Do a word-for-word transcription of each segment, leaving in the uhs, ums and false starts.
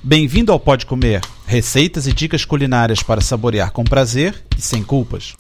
Bem-vindo ao Pode Comer, receitas e dicas culinárias para saborear com prazer e sem culpas.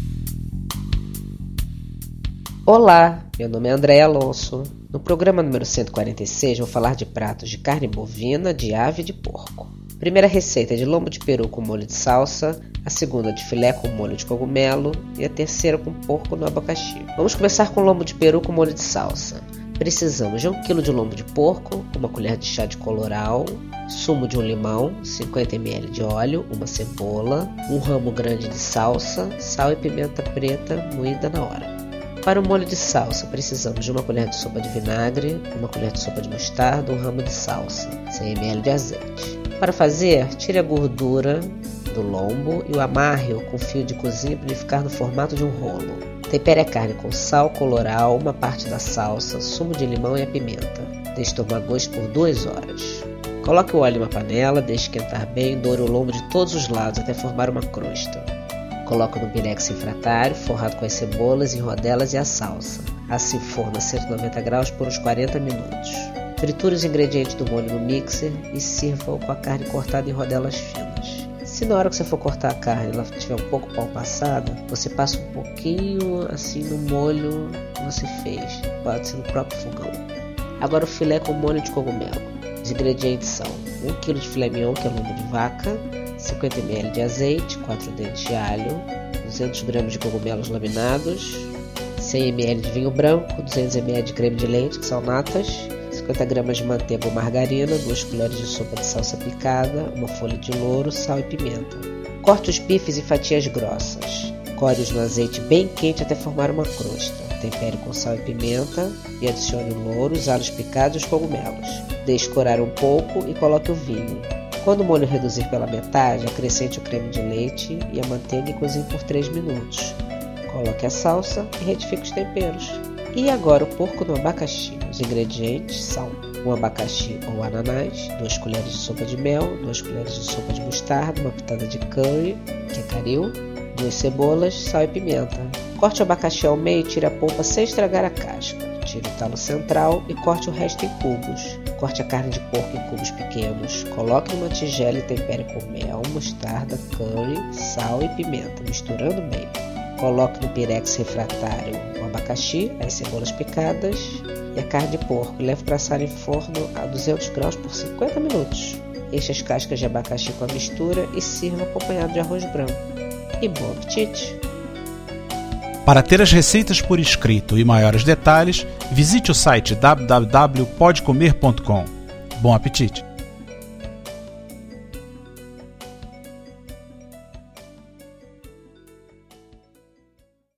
Olá, meu nome é André Alonso. No programa número cento e quarenta e seis vou falar de pratos de carne bovina, de ave e de porco. A primeira receita é de lombo de peru com molho de salsa, a segunda de filé com molho de cogumelo e a terceira com porco no abacaxi. Vamos começar com lombo de peru com molho de salsa. Precisamos de um quilo de lombo de porco, uma colher de chá de colorau, sumo de um limão, cinquenta mililitros de óleo, uma cebola, um ramo grande de salsa, sal e pimenta preta moída na hora. Para o molho de salsa, precisamos de uma colher de sopa de vinagre, uma colher de sopa de mostarda, um ramo de salsa, cem mililitros de azeite. Para fazer, tire a gordura do lombo e o amarre-o com fio de cozinha para ele ficar no formato de um rolo. Tempere a carne com sal, colorau, uma parte da salsa, sumo de limão e a pimenta. Deixe tomar gosto por duas horas. Coloque o óleo em uma panela, deixe esquentar bem e doure o lombo de todos os lados até formar uma crosta. Coloque no pirex refratário, forrado com as cebolas em rodelas e a salsa. Assim forno a cento e noventa graus por uns quarenta minutos. Triture os ingredientes do molho no mixer e sirva-o com a carne cortada em rodelas finas. Se na hora que você for cortar a carne ela estiver um pouco mal passada, você passa um pouquinho assim no molho que você fez. Pode ser no próprio fogão. Agora o filé com molho de cogumelo. Os ingredientes são um quilo de filé mignon, que é lombo de vaca, cinquenta mililitros de azeite, quatro dentes de alho, duzentos gramas de cogumelos laminados, cem mililitros de vinho branco, duzentos mililitros de creme de leite, que são natas, cinquenta gramas de manteiga ou margarina, duas colheres de sopa de salsa picada, uma folha de louro, sal e pimenta. Corte os bifes em fatias grossas. Coe-os no azeite bem quente até formar uma crosta. Tempere com sal e pimenta e adicione o louro, os alhos picados e os cogumelos. Deixe corar um pouco e coloque o vinho. Quando o molho reduzir pela metade, acrescente o creme de leite e a manteiga e cozinhe por três minutos. Coloque a salsa e retifique os temperos. E agora o porco no abacaxi. Os ingredientes são um abacaxi ou ananás, duas colheres de sopa de mel, duas colheres de sopa de mostarda, uma pitada de curry, que é caril, duas cebolas, sal e pimenta. Corte o abacaxi ao meio e tire a polpa sem estragar a casca. Tire o talo central e corte o resto em cubos. Corte a carne de porco em cubos pequenos. Coloque numa tigela e tempere com mel, mostarda, curry, sal e pimenta, misturando bem. Coloque no pirex refratário o abacaxi, as cebolas picadas e a carne de porco e leve para assar em forno a duzentos graus por cinquenta minutos. Enche as cascas de abacaxi com a mistura e sirva acompanhado de arroz branco. E bom apetite! Para ter as receitas por escrito e maiores detalhes, visite o site w w w ponto pode comer ponto com. Bom apetite!